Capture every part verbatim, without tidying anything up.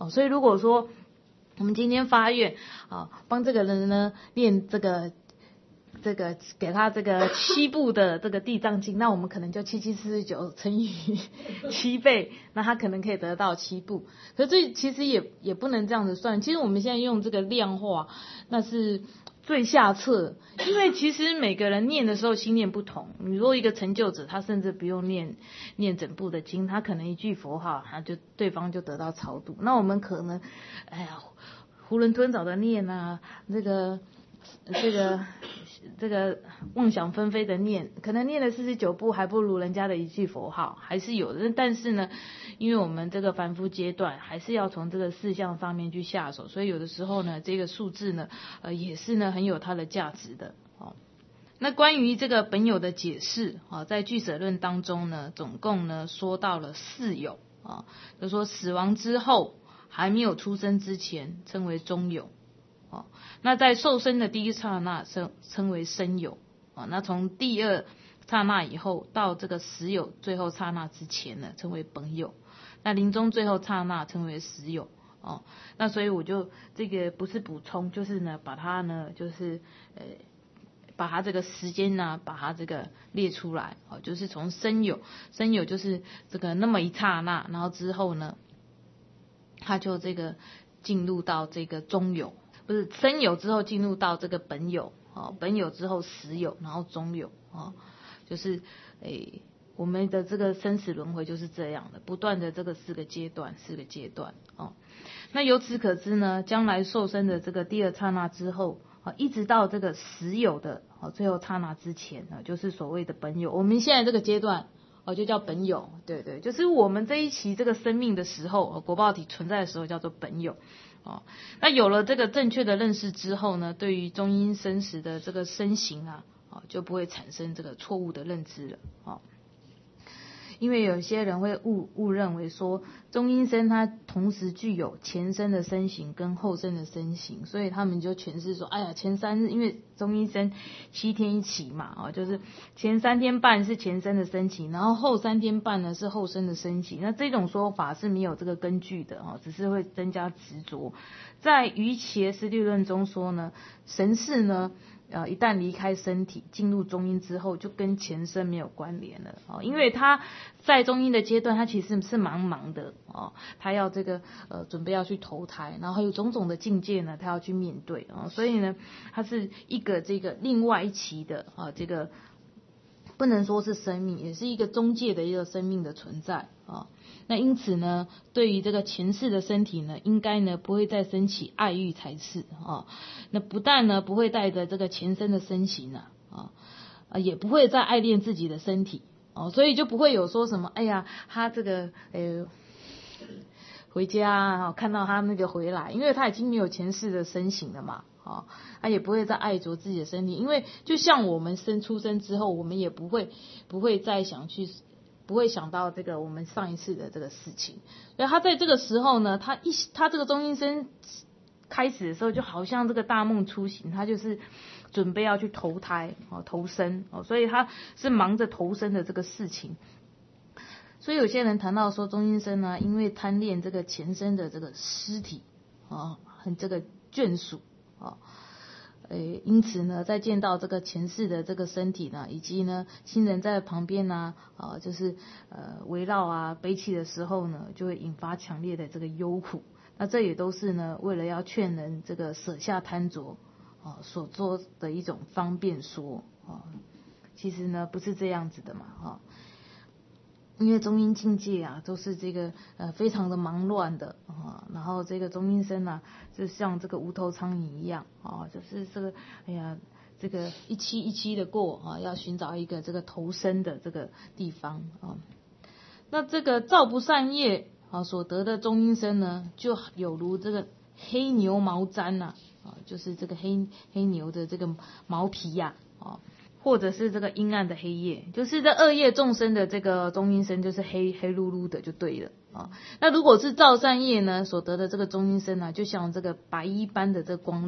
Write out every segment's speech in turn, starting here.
好，所以如果说我们今天发愿啊，帮这个人呢念这个这个给他这个七部的这个地藏经，那我们可能就七七四十九乘以七倍，那他可能可以得到七部。可是这其实也也不能这样子算，其实我们现在用这个量化，那是最下策，因为其实每个人念的时候心念不同。你如果一个成就者，他甚至不用念念整部的经，他可能一句佛号，他就对方就得到超度。那我们可能，哎呀，囫囵吞枣的念啊，这个这个这个妄想纷飞的念，可能念了四十九部还不如人家的一句佛号，还是有的。但是呢，因为我们这个凡夫阶段还是要从这个四项上面去下手，所以有的时候呢，这个数字呢，呃，也是呢很有它的价值的。哦，那关于这个本有的解释啊，在俱舍论当中呢，总共呢说到了四有啊，就说死亡之后还没有出生之前称为中有。哦，那在受生的第一刹那称称为生有，哦，那从第二刹那以后到这个实有最后刹那之前呢，称为本有，那临终最后刹那称为实有。哦，那所以我就这个不是补充，就是呢把它呢就是呃把它这个时间呢把它这个列出来，哦，就是从生有，生有就是这个那么一刹那，然后之后呢，它就这个进入到这个中有。不是生有之后进入到这个本有，哦，本有之后实有，然后中有，哦，就是诶我们的这个生死轮回就是这样的，不断的这个四个阶段，四个阶段，哦，那由此可知呢，将来受生的这个第二刹那之后，啊，一直到这个实有的哦最后刹那之前呢，就是所谓的本有。我们现在这个阶段哦就叫本有，对对，就是我们这一期这个生命的时候，果报体存在的时候叫做本有。哦，那有了这个正确的认识之后呢，对于中阴身时的这个身形啊，哦，就不会产生这个错误的认知了。哦，因为有些人会误误认为说中阴身它同时具有前身的身形跟后身的身形，所以他们就诠释说，哎呀，前三日因为中阴身七天一起嘛，哦，就是前三天半是前身的身形，然后后三天半呢是后身的身形。那这种说法是没有这个根据的，哦，只是会增加执着。在瑜伽师地论中说呢，神识呢。呃，一旦离开身体，进入中阴之后，就跟前身没有关联了哦，因为他在中阴的阶段，他其实是茫茫的哦，他要这个呃准备要去投胎，然后还有种种的境界呢，他要去面对哦，所以呢，他是一个这个另外一期的啊，这个不能说是生命，也是一个中介的一个生命的存在啊。那因此呢，对于这个前世的身体呢，应该呢不会再升起爱欲才是啊。那不但呢不会带着这个前身的身形啊啊，也不会再爱恋自己的身体哦，所以就不会有说什么哎呀，他这个呃回家啊，看到他那个回来，因为他已经没有前世的身形了嘛。哦，他也不会再爱着自己的身体，因为就像我们生出生之后，我们也不会不会再想去。不会想到这个我们上一次的这个事情，所以他在这个时候呢，他一他这个中阴身开始的时候，就好像这个大梦初醒，他就是准备要去投胎哦，投生哦，所以他是忙着投生的这个事情。所以有些人谈到说中阴身呢，因为贪恋这个前身的这个尸体啊，很这个眷属啊。诶，因此呢，在见到这个前世的这个身体呢，以及呢亲人在旁边呢，啊，就是呃围绕啊悲泣的时候呢，就会引发强烈的这个忧苦。那这也都是呢，为了要劝人这个舍下贪着啊所做的一种方便说啊。其实呢，不是这样子的嘛，哈。因为中阴境界啊，都是这个呃非常的忙乱的啊，然后这个中阴身啊，就像这个无头苍蝇一样啊，就是这个哎呀，这个一期一期的过啊，要寻找一个这个投生的这个地方啊。那这个造不善业啊所得的中阴身呢，就有如这个黑牛毛毡呐啊，就是这个黑黑牛的这个毛皮呀啊。或者是这个阴暗的黑夜，就是这恶业众生的这个中阴身，就是黑黑噜噜的就对了啊。那如果是造善业呢所得的这个中阴身呢，就像这个白衣般的这个光亮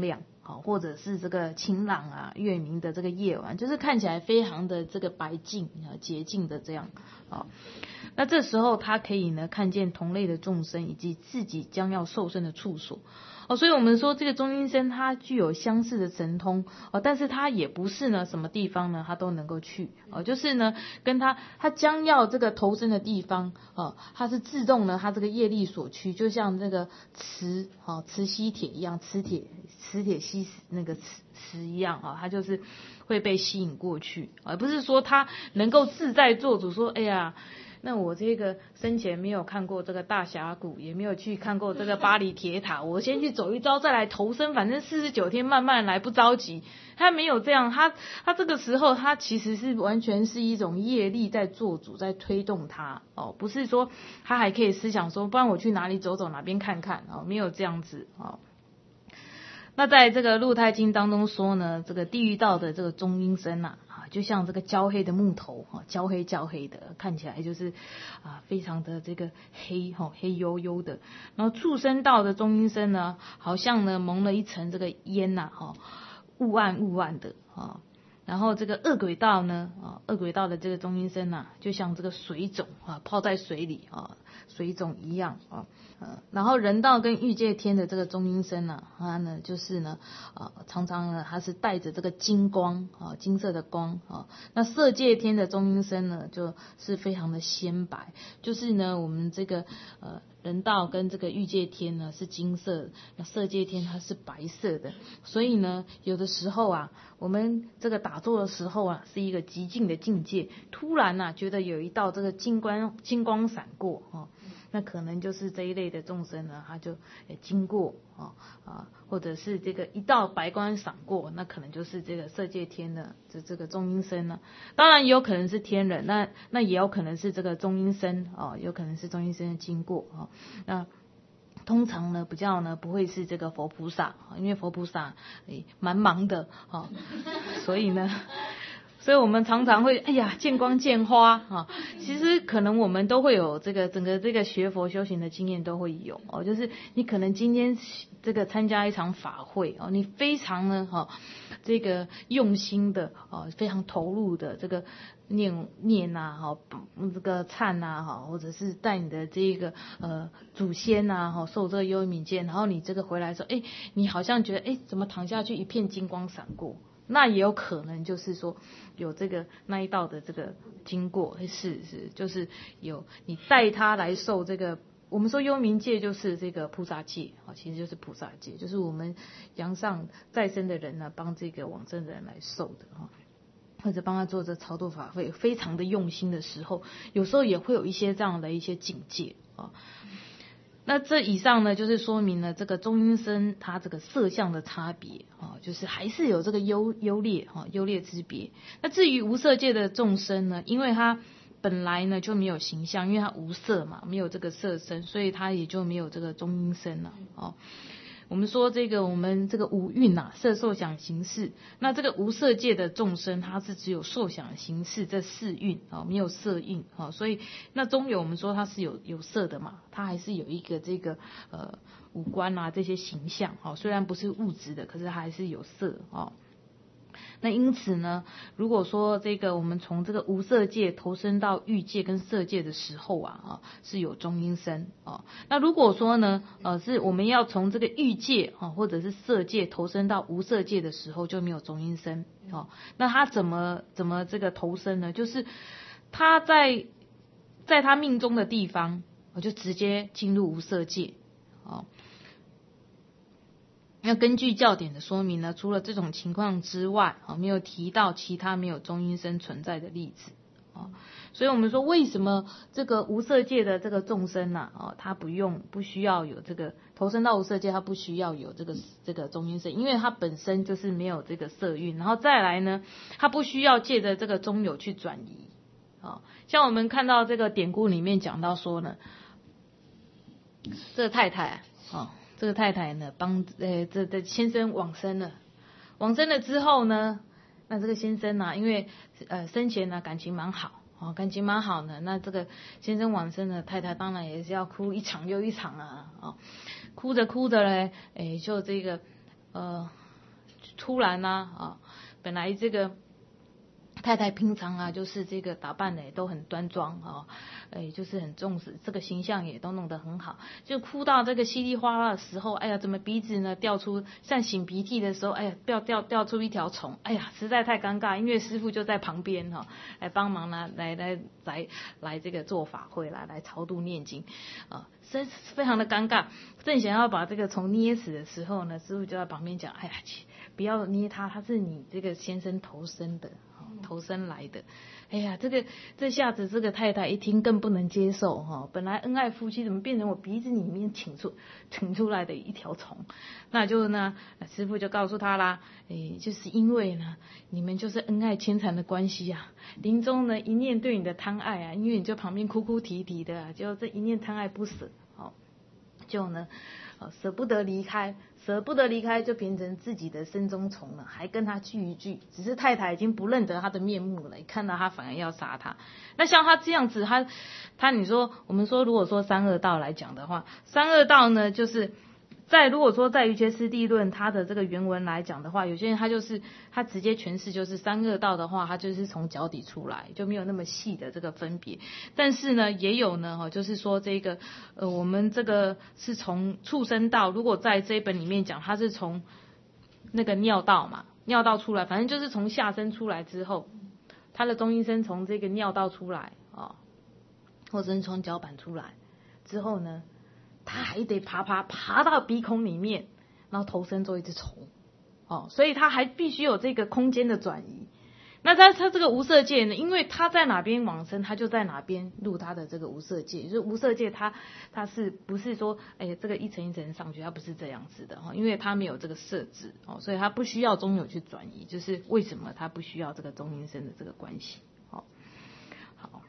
好，或者是这个晴朗啊月明的这个夜晚，就是看起来非常的这个白净啊洁净的这样啊。那这时候他可以呢看见同类的众生以及自己将要受生的处所。哦，所以我们说这个中阴身他具有相似的神通哦，但是他也不是呢什么地方呢他都能够去哦，就是呢跟他他将要这个投身的地方哦，他是自动呢他这个业力所趋，就像这个磁哦磁吸铁一样，磁铁磁铁吸那个磁磁一样啊，他就是会被吸引过去，而不是说他能够自在做主，说哎呀。那我这个生前没有看过这个大峡谷，也没有去看过这个巴黎铁塔，我先去走一遭再来投生，反正四十九天慢慢来，不着急。他没有这样，他他这个时候他其实是完全是一种业力在做主，在推动他哦，不是说他还可以思想说，不然我去哪里走走，哪边看看哦，没有这样子哦。那在这个鹿太经当中说呢，这个地狱道的这个中阴身啊，啊，就像这个焦黑的木头，哈，焦黑焦黑的，看起来就是啊，非常的这个黑，哈，黑黝黝的。然后畜生道的中阴身呢，好像呢蒙了一层这个烟呐，哈，雾暗雾暗的，啊。然后这个恶鬼道呢，啊，恶鬼道的这个中阴身呐，就像这个水肿啊，泡在水里啊，水肿一样啊。呃，然后人道跟欲界天的这个中阴身呢，它呢就是呢，呃，常常呢它是带着这个金光啊，金色的光啊。那色界天的中阴身呢，就是非常的鲜白，就是呢我们这个呃人道跟这个欲界天呢是金色的，那色界天它是白色的，所以呢有的时候啊，我们这个打坐的时候啊，是一个极静的境界，突然啊觉得有一道这个金光金光闪过啊。那可能就是这一类的众生呢，他就经过啊啊，或者是这个一道白光闪过，那可能就是这个色界天的这这个中阴身呢。当然也有可能是天人，那那也有可能是这个中阴身啊，有可能是中阴身的经过啊。那通常呢，比较呢不会是这个佛菩萨，因为佛菩萨诶蛮忙的啊，所以呢。所以我们常常会，哎呀，见光见花啊。其实可能我们都会有这个整个这个学佛修行的经验都会有哦，就是你可能今天这个参加一场法会哦，你非常呢哈、哦、这个用心的哦，非常投入的这个念念呐哈、哦、这个忏呐哈，或者是带你的这个呃祖先呐哈、哦、受这个幽冥戒，然后你这个回来说，哎，你好像觉得哎怎么躺下去一片金光闪过。那也有可能就是说有这个那一道的这个经过，是是就是有你带他来受这个，我们说幽冥戒就是这个菩萨戒啊，其实就是菩萨戒，就是我们阳上再生的人呢，帮这个往生的人来受的啊，或者帮他做这超度法会，非常的用心的时候，有时候也会有一些这样的一些境界啊。那这以上呢，就是说明了这个中阴身它这个色相的差别啊，就是还是有这个优优劣哈优劣之别。那至于无色界的众生呢，因为它本来呢就没有形象，因为它无色嘛，没有这个色身，所以它也就没有这个中阴身了哦。我们说这个我们这个五蕴呐，色受想行识，那这个无色界的众生，它是只有受想行识这四蕴啊，没有色蕴啊，所以那中有我们说它是有有色的嘛，它还是有一个这个呃五官啊这些形象啊，虽然不是物质的，可是它还是有色啊。那因此呢，如果说这个我们从这个无色界投身到欲界跟色界的时候啊，啊是有中阴身啊。那如果说呢，呃，是我们要从这个欲界啊或者是色界投身到无色界的时候，就没有中阴身啊。那他怎么怎么这个投身呢？就是他在在他命中的地方，我就直接进入无色界啊。那根据教典的说明呢，除了这种情况之外，啊，没有提到其他没有中阴身存在的例子，啊，所以我们说为什么这个无色界的这个众生呐，啊，他不用不需要有这个投身到无色界，他不需要有这个这个中阴身，因为他本身就是没有这个色蕴，然后再来呢，他不需要借着这个中有去转移，啊，像我们看到这个典故里面讲到说呢，这个太太啊。这个太太呢，帮呃这这先生往生了，往生了之后呢，那这个先生呢、啊，因为呃生前呢感情蛮好，哦感情蛮好的，那这个先生往生了，太太当然也是要哭一场又一场啊，哦哭着哭着嘞，哎就这个呃突然呢 啊, 啊，本来这个太太平常啊，就是这个打扮的也都很端庄啊，哎，就是很重视这个形象，也都弄得很好。就哭到这个稀里哗啦的时候，哎呀，怎么鼻子呢掉出像擤鼻涕的时候，哎呀，掉掉掉出一条虫，哎呀，实在太尴尬。音乐师傅就在旁边哈、啊，来帮忙呢，来来来来这个做法会来来超度念经啊，真是非常的尴尬。正想要把这个虫捏死的时候呢，师傅就在旁边讲，哎呀，不要捏它，它是你这个先生投生的。投生来的，哎呀，这个这下子这个太太一听更不能接受哈、哦，本来恩爱夫妻怎么变成我鼻子里面请出请出来的一条虫？那就呢，师父就告诉他啦，哎，就是因为呢，你们就是恩爱牵缠的关系啊，临终呢一念对你的贪爱啊，因为你就旁边哭哭啼啼的、啊，就这一念贪爱不舍，哦，就呢。舍不得离开，舍不得离开，就变成自己的身中虫了，还跟他聚一聚。只是太太已经不认得他的面目了，一看到他反而要杀他。那像他这样子，他他你说，我们说如果说三恶道来讲的话，三恶道呢，就是在如果说在瑜伽师地论他的这个原文来讲的话，有些人他就是他直接诠释就是三恶道的话，他就是从脚底出来，就没有那么细的这个分别。但是呢，也有呢哈，就是说这个呃，我们这个是从畜生道，如果在这一本里面讲，他是从那个尿道嘛，尿道出来，反正就是从下身出来之后，他的中阴身从这个尿道出来啊，或者是从脚板出来之后呢。他还得爬爬爬到鼻孔里面，然后投身做一只虫，哦，所以他还必须有这个空间的转移。那他他这个无色界呢，因为他在哪边往生，他就在哪边入他的这个无色界。就是无色界他，他他是不是说，哎，这个一层一层上去，他不是这样子的哈，因为他没有这个设置哦，所以他不需要中有去转移。就是为什么他不需要这个中阴身的这个关系？好，好。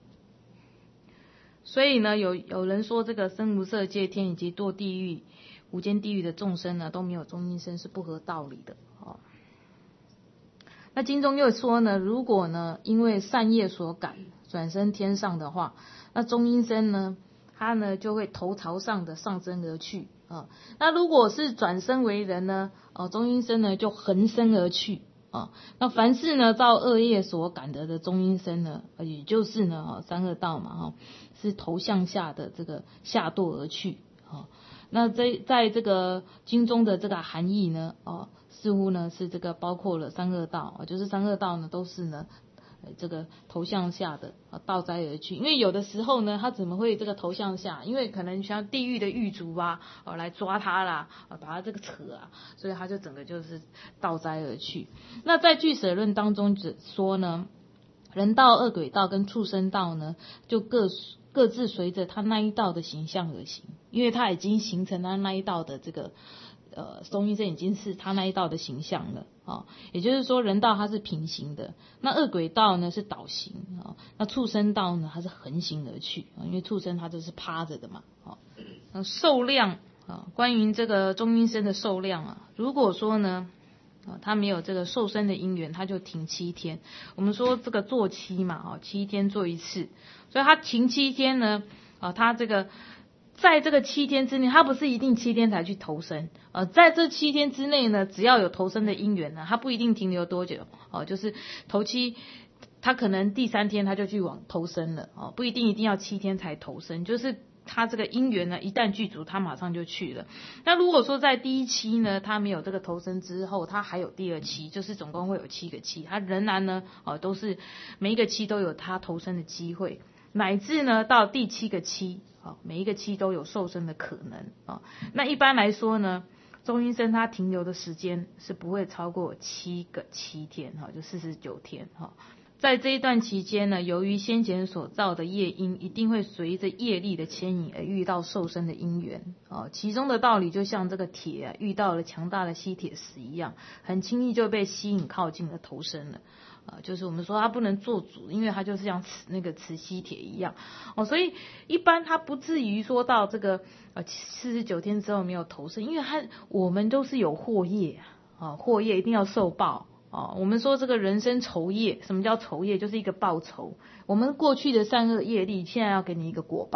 所以呢，有有人说这个生无色界天以及堕地狱、无间地狱的众生呢，都没有中阴身是不合道理的。哦，那经中又说呢，如果呢因为善业所感转生天上的话，那中阴身呢，它呢就会头朝上的上升而去啊。那如果是转生为人呢，哦，中阴身呢就横生而去。啊，那凡是呢造恶业所感得的中阴身呢，也就是呢三恶道嘛，哈，是头向下的这个下堕而去。啊，那在在这个经中的这个含义呢，哦，似乎呢是这个包括了三恶道，就是三恶道呢都是呢。这个头向下的啊，倒栽而去。因为有的时候呢，他怎么会这个头向下？因为可能像地狱的狱卒啊，哦来抓他啦，啊把他这个扯啊，所以他就整个就是倒栽而去。那在俱舍论当中只说呢，人道、恶鬼道跟畜生道呢，就各各自随着他那一道的形象而行，因为他已经形成他那一道的这个。呃，中阴身已经是他那一道的形象了啊、哦，也就是说，人道它是平行的，那恶鬼道呢是倒行啊、哦，那畜生道呢它是横行而去啊、哦，因为畜生它就是趴着的嘛。哦，那寿量啊、哦，关于这个中阴身的寿量啊，如果说呢，啊、哦，他没有这个受生的因缘，他就停七天。我们说这个做七嘛，哦，七天做一次，所以他停七天呢，啊、哦，他这个。在这个七天之内，他不是一定七天才去投生，呃，在这七天之内呢，只要有投生的因缘呢，他不一定停留多久，哦、呃，就是头七，他可能第三天他就去往投生了，哦、呃，不一定一定要七天才投生，就是他这个因缘呢，一旦具足，他马上就去了。那如果说在第一期呢，他没有这个投生之后，他还有第二期，就是总共会有七个期，他仍然呢，哦、呃，都是每一个期都有他投生的机会。乃至呢到第七个期，啊，每一个期都有受生的可能啊。那一般来说呢，中阴身它停留的时间是不会超过七个七天，哈，就四十九天，哈。在这一段期间呢，由于先前所造的业因，一定会随着业力的牵引而遇到受生的因缘啊。其中的道理就像这个铁啊，遇到了强大的吸铁石一样，很轻易就被吸引靠近了投生了。啊，就是我们说它不能做主，因为它就是像磁那个磁吸铁一样哦，所以一般它不至于说到这个呃四十九天之后没有投生，因为它我们都是有祸业啊，祸业一定要受报啊。我们说这个人生酬业，什么叫酬业？就是一个报酬。我们过去的善恶业力，现在要给你一个果报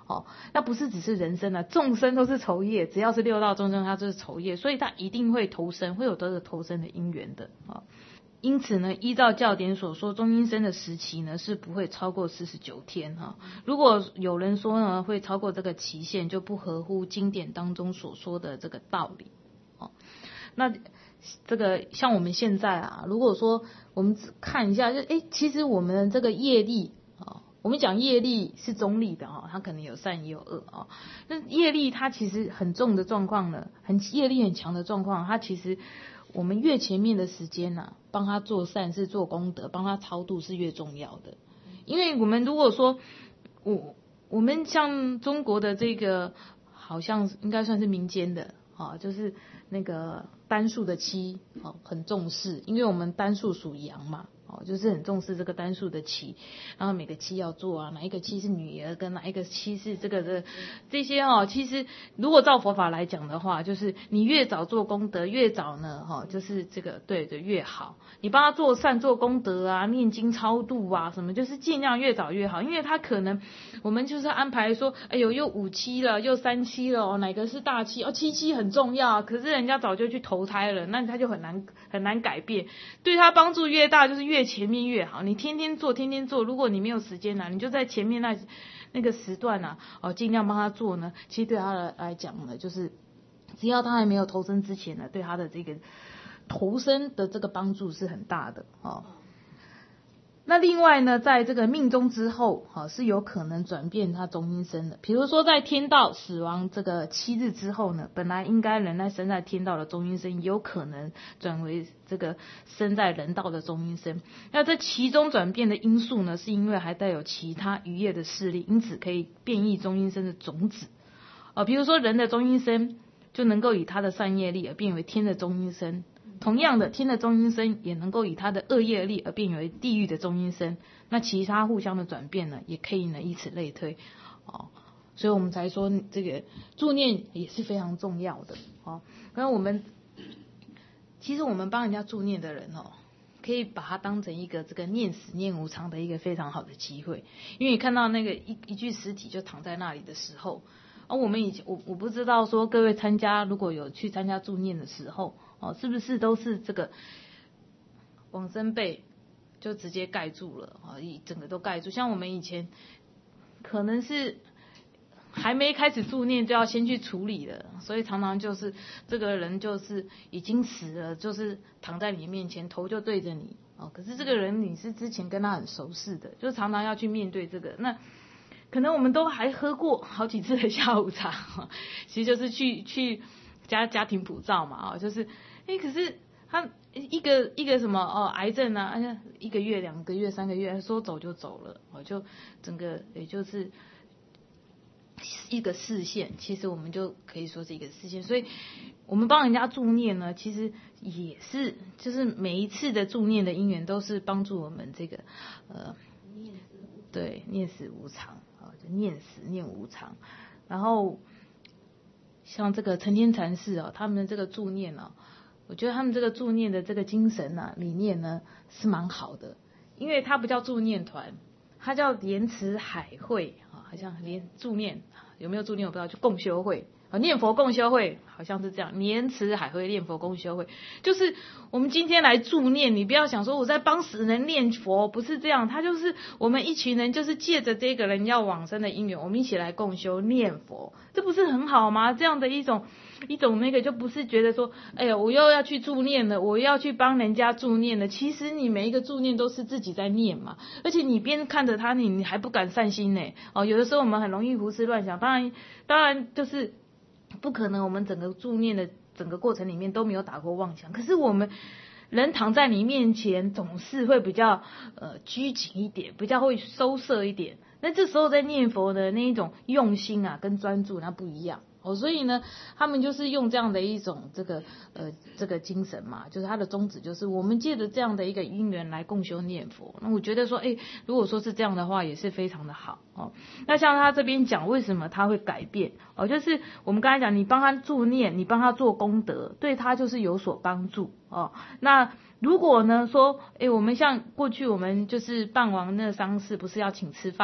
哦，那不是只是人生啊，众生都是酬业，只要是六道众生，它就是酬业，所以它一定会投生，会有这个投生的因缘的啊。因此呢，依照教典所说，中阴身的时期呢是不会超过四十九天哈。如果有人说呢会超过这个期限，就不合乎经典当中所说的这个道理哦。那这个像我们现在啊，如果说我们看一下，就哎，其实我们这个业力啊，我们讲业力是中立的哈，它可能有善也有恶啊。那业力它其实很重的状况呢，很业力很强的状况，它其实我们越前面的时间啊，帮他做善事做功德，帮他超度是越重要的。因为我们如果说我我们像中国的这个好像应该算是民间的啊，就是那个单数的妻哦，很重视，因为我们单数属阳嘛。哦，就是很重视这个单数的妻，然后每个妻要做啊，哪一个妻是女儿，跟哪一个妻是这个的这些哦，其实如果照佛法来讲的话，就是你越早做功德，越早呢哈、哦，就是这个对的越好。你帮他做善做功德啊，念经超度啊什么，就是尽量越早越好，因为他可能我们就是安排说，哎呦又五妻了，又三妻了，哦，哪个是大妻？哦，七妻很重要，可是人家早就去投胎了，那他就很难很难改变，对他帮助越大，就是越。越前面越好，你天天做天天做，如果你没有时间啊，你就在前面那那个时段啊，哦，尽量帮他做呢。其实对他来来讲呢，就是只要他还没有投生之前呢，对他的这个投生的这个帮助是很大的哦。那另外呢，在这个命中之后，哈、哦、是有可能转变他中阴身的。比如说在天道死亡这个七日之后呢，本来应该人在生在天道的中阴身，有可能转为这个生在人道的中阴身。那这其中转变的因素呢，是因为还带有其他余业的势力，因此可以变异中阴身的种子。啊、哦，比如说人的中阴身就能够以他的善业力而变为天的中阴身。同样的，天的中阴身也能够以他的恶业力而变为地狱的中阴身，那其他互相的转变呢，也可以呢以此类推，哦，所以我们才说这个助念也是非常重要的，哦，然后我们其实我们帮人家助念的人哦，可以把它当成一个这个念死念无常的一个非常好的机会，因为你看到那个一一具尸体就躺在那里的时候，而、哦、我们以前我我不知道说各位参加如果有去参加助念的时候。哦，是不是都是这个往生被就直接盖住了啊？一整个都盖住。像我们以前可能是还没开始助念就要先去处理了，所以常常就是这个人就是已经死了，就是躺在你面前，头就对着你哦。可是这个人你是之前跟他很熟识的，就常常要去面对这个。那可能我们都还喝过好几次的下午茶，其实就是去去。家家庭普照嘛，哦，就是，哎，可是他一个一个什么哦，癌症啊，一个月、两个月、三个月，说走就走了，哦，就整个也就是一个视线，其实我们就可以说是一个视线，所以我们帮人家助念呢，其实也是，就是每一次的助念的因缘都是帮助我们这个呃，对，念死无常啊，就念死念无常，然后。像这个成天禅师啊，他们的这个助念啊，我觉得他们这个助念的这个精神啊理念呢是蛮好的，因为它不叫助念团，它叫莲池海会啊，好像连助念有没有助念我不知道，就共修会啊，念佛共修会好像是这样，莲池海会念佛共修会，就是我们今天来助念，你不要想说我在帮死人念佛，不是这样，他就是我们一群人就是借着这个人要往生的因缘，我们一起来共修念佛，这不是很好吗？这样的一种一种那个就不是觉得说，哎呀我又要去助念了，我要去帮人家助念了，其实你每一个助念都是自己在念嘛，而且你边看着他你你还不敢散心呢，哦，有的时候我们很容易胡思乱想，当然当然就是不可能我们整个助念的整个过程里面都没有打过妄想，可是我们人躺在你面前总是会比较呃拘谨一点，比较会收摄一点，那这时候在念佛的那一种用心啊跟专注那不一样哦，所以呢他们就是用这样的一种这个呃这个精神嘛，就是他的宗旨就是我们借着这样的一个因缘来共修念佛，那我觉得说哎，如果说是这样的话也是非常的好哦。那像他这边讲为什么他会改变哦，就是我们刚才讲你帮他助念，你帮他做功德，对他就是有所帮助哦。那如果呢说，哎，我们像过去我们就是办完那个丧事不是要请吃饭嘛，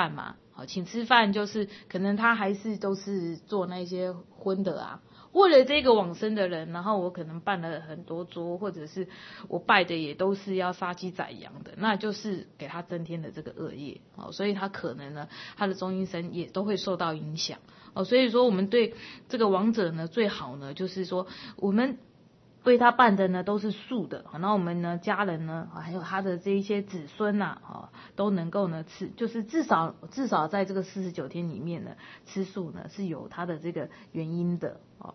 好，请吃饭就是可能他还是都是做那些荤的啊。为了这个往生的人，然后我可能办了很多桌，或者是我拜的也都是要杀鸡宰羊的，那就是给他增添的这个恶业哦，所以他可能呢，他的中阴身也都会受到影响哦。所以说，我们对这个亡者呢，最好呢，就是说我们为他办的呢都是素的，然后我们呢家人呢，还有他的这一些子孙呐、啊，都能够呢吃，就是至少至少在这个四十九天里面呢，吃素呢是有它的这个原因的哦。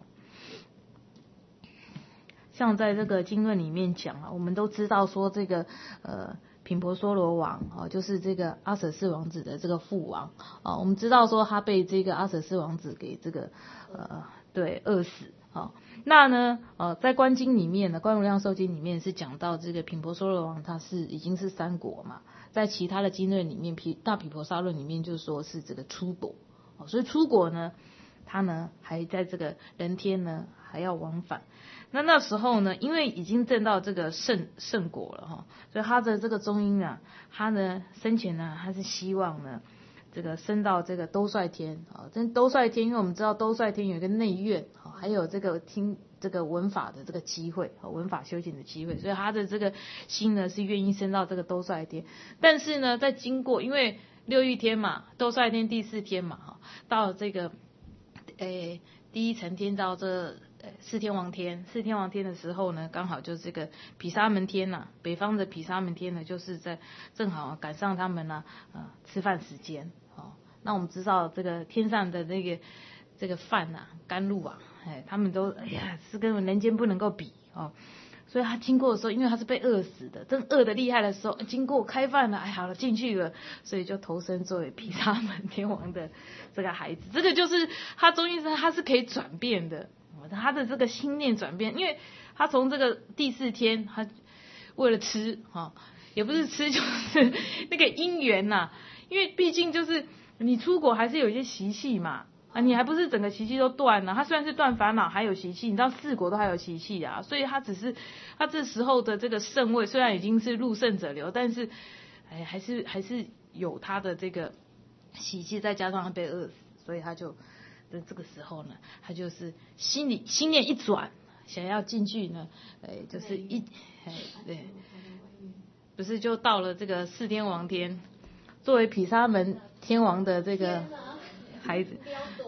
像在这个经论里面讲啊，我们都知道说这个呃频婆娑罗王啊，就是这个阿舍斯王子的这个父王啊，我们知道说他被这个阿舍斯王子给这个呃对饿死啊。那呢，呃，在观经里面呢，观无量寿经里面是讲到这个频婆娑罗王他是已经是三果嘛，在其他的经论里面，毗大毗婆沙论里面就说是这个初果，哦，所以初果呢，他呢还在这个人天呢还要往返。那那时候呢，因为已经证到这个圣圣果了哈，所以他的这个中阴啊，他呢生前呢，他是希望呢。这个升到这个兜率天啊，这兜率天，因为我们知道兜率天有一个内院啊，还有这个听这个闻法的这个机会啊，闻法修行的机会，所以他的这个心呢是愿意升到这个兜率天。但是呢，在经过因为六欲天嘛，兜率天第四天嘛哈，到这个诶第一层天到这四天王天，四天王天的时候呢，刚好就是这个毗沙门天呐、啊，北方的毗沙门天呢，就是在正好赶上他们呢、啊，呃，吃饭时间。哦，那我们知道这个天上的这个这个饭啊，甘露啊，哎，他们都哎呀是跟人间不能够比哦，所以他经过的时候，因为他是被饿死的，真饿得厉害的时候，经过开饭了，哎，好了进去了，所以就投生作为毗沙门天王的这个孩子。这个就是他中阴身，他是可以转变的，他的这个心念转变，因为他从这个第四天，他为了吃哈、哦，也不是吃，就是那个因缘呐、啊。因为毕竟就是你出国还是有一些习气嘛，啊，你还不是整个习气都断了，他虽然是断烦恼还有习气，你知道四国都还有习气啊，所以他只是他这时候的这个圣位虽然已经是入圣者流，但是哎还是还是有他的这个习气，再加上他被饿死，所以他就在这个时候呢，他就是心里心念一转，想要进去呢，哎就是一哎对，不是就到了这个四天王天。作为毗沙门天王的这个孩子，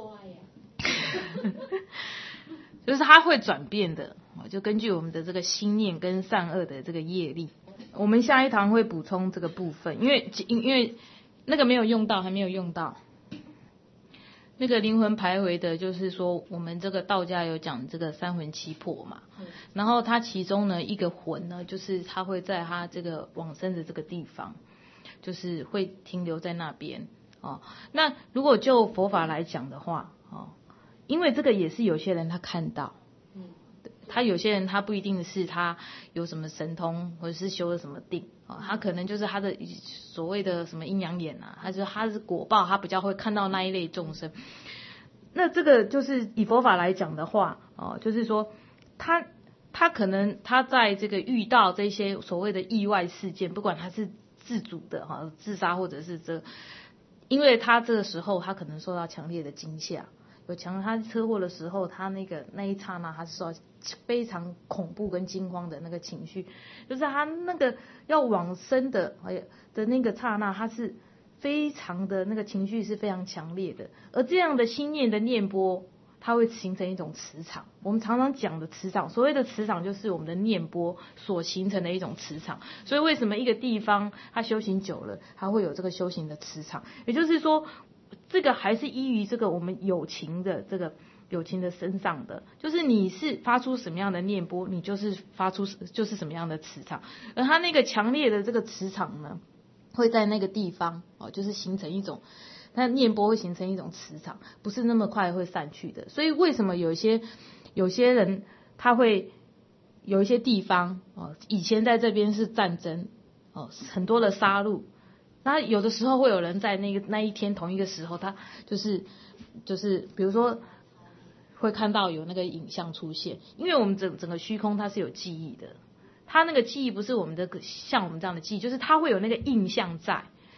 就是他会转变的，就根据我们的这个心念跟善恶的这个业力。我们下一堂会补充这个部分，因为因为那个没有用到，还没有用到。那个灵魂徘徊的，就是说我们这个道家有讲这个三魂七魄嘛，然后它其中呢一个魂呢，就是它会在它这个往生的这个地方。就是会停留在那边哦。那如果就佛法来讲的话哦，因为这个也是有些人他看到，嗯，他有些人他不一定是他有什么神通或者是修了什么定哦，他可能就是他的所谓的什么阴阳眼啊，他就他是果报，他比较会看到那一类众生。那这个就是以佛法来讲的话哦，就是说他他可能他在这个遇到这些所谓的意外事件，不管他是自主的哈自杀或者是这，因为他这个时候他可能受到强烈的惊吓，有强他车祸的时候，他那个那一刹那他是受到非常恐怖跟惊慌的那个情绪，就是他那个要往生的哎的那个刹那，他是非常的那个情绪是非常强烈的，而这样的心念的念波。它会形成一种磁场，我们常常讲的磁场，所谓的磁场就是我们的念波所形成的一种磁场。所以为什么一个地方它修行久了，它会有这个修行的磁场？也就是说，这个还是依于这个我们有情的这个有情的身上的，就是你是发出什么样的念波，你就是发出就是什么样的磁场。而它那个强烈的这个磁场呢，会在那个地方哦，就是形成一种。那念波会形成一种磁场，不是那么快会散去的。所以为什么有些有些人他会有一些地方哦，以前在这边是战争哦，很多的杀戮，那有的时候会有人在那个那一天同一个时候，他就是就是比如说会看到有那个影像出现，因为我们整整个虚空它是有记忆的，它那个记忆不是我们的像我们这样的记忆，就是它会有那个印象在。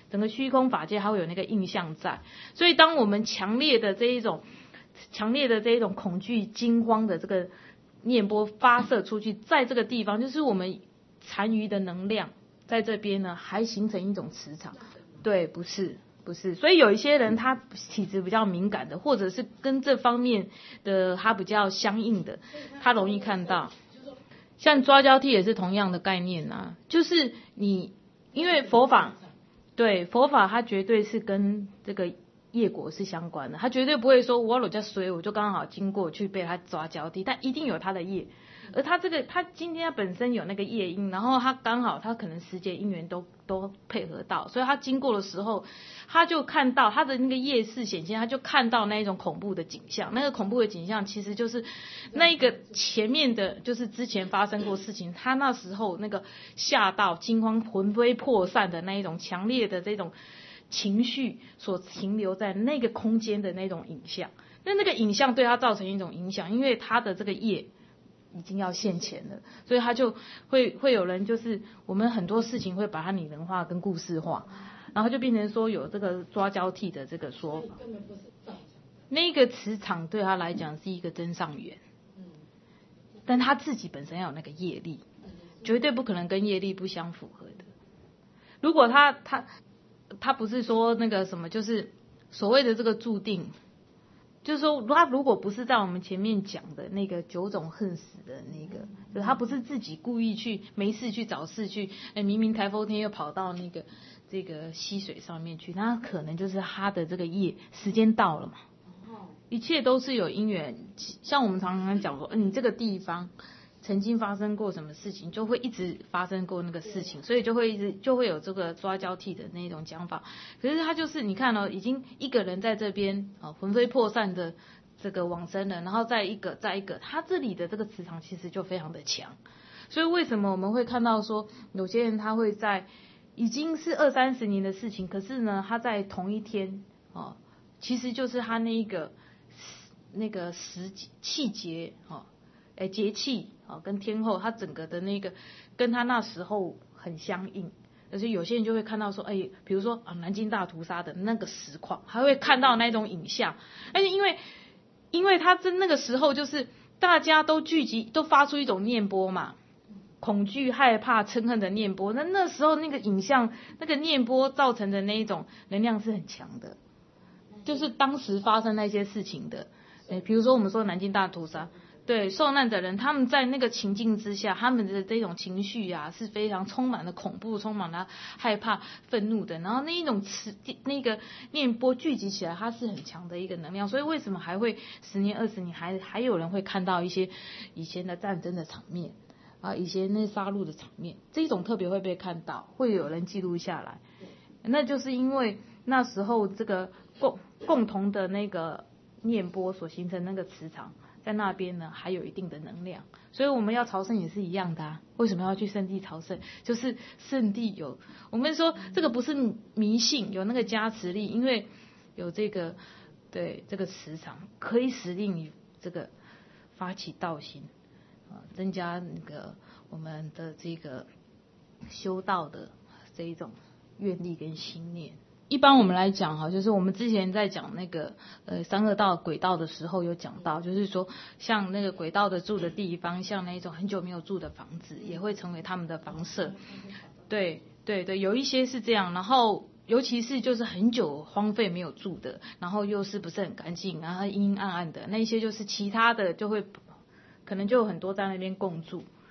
整个虚空法界它会有那个印象在，所以当我们强烈的这一种强烈的这一种恐惧惊慌的这个念波发射出去，在这个地方就是我们残余的能量在这边呢还形成一种磁场。对，不是不是，所以有一些人他体质比较敏感的，或者是跟这方面的他比较相应的，他容易看到。像抓交替也是同样的概念啊，就是你因为佛法，对佛法它绝对是跟这个业果是相关的，他绝对不会说我裸家水我就刚好经过去被他抓交替，但一定有他的业。而他这个，他今天他本身有那个业因，然后他刚好他可能时节因缘都都配合到，所以他经过的时候，他就看到他的那个业势显现，他就看到那一种恐怖的景象。那个恐怖的景象其实就是那一个前面的，就是之前发生过事情，他那时候那个吓到惊慌、魂飞魄散的那一种强烈的这种情绪所停留在那个空间的那种影像。那那个影像对他造成一种影响，因为他的这个业已经要现前了，所以他就会会有人就是我们很多事情会把它拟人化跟故事化，然后就变成说有这个抓交替的这个说法。那个磁场对他来讲是一个真上缘，但他自己本身要有那个业力，绝对不可能跟业力不相符合的。如果他他他不是说那个什么，就是所谓的这个注定。就是说，他如果不是在我们前面讲的那个九种恨死的那个，就是他不是自己故意去没事去找事去，哎，明明台风天又跑到那个这个溪水上面去，那可能就是他的这个业时间到了嘛。一切都是有因缘，像我们常常讲说，嗯，你这个地方曾经发生过什么事情，就会一直发生过那个事情，所以就会一直就会有这个抓交替的那种讲法。可是他就是你看哦，已经一个人在这边啊魂飞魄散的这个往生了，然后再一个再一个，他这里的这个磁场其实就非常的强。所以为什么我们会看到说有些人他会在已经是二三十年的事情，可是呢他在同一天哦，其实就是他那一个那个时气节哦。诶，节气啊，跟天后，它整个的那个跟他那时候很相应，而且有些人就会看到说，哎，比如说啊，南京大屠杀的那个实况，还会看到那种影像，而且因为因为他在那个时候就是大家都聚集，都发出一种念波嘛，恐惧、害怕、嗔恨的念波，那那时候那个影像、那个念波造成的那一种能量是很强的，就是当时发生那些事情的，诶，比如说我们说南京大屠杀。对受难的人，他们在那个情境之下，他们的这种情绪啊是非常充满了恐怖、充满了害怕、愤怒的。然后那一种磁那个念波聚集起来，它是很强的一个能量。所以为什么还会十年、二十年还还有人会看到一些以前的战争的场面啊，以前那杀戮的场面，这种特别会被看到，会有人记录下来。那就是因为那时候这个共共同的那个念波所形成那个磁场。在那边呢还有一定的能量，所以我们要朝圣也是一样的啊。为什么要去圣地朝圣？就是圣地有，我们说这个不是迷信，有那个加持力，因为有这个对这个磁场可以使令你这个发起道心啊，增加那个我们的这个修道的这一种愿力跟心念。一般我们来讲哈，就是我们之前在讲那个呃三恶道轨道的时候有讲到，就是说像那个轨道的住的地方，像那一种很久没有住的房子，也会成为他们的房舍。对对对，有一些是这样，然后尤其是就是很久荒废没有住的，然后又是不是很干净，然后阴阴暗暗的那一些，就是其他的就会可能就有很多在那边共住。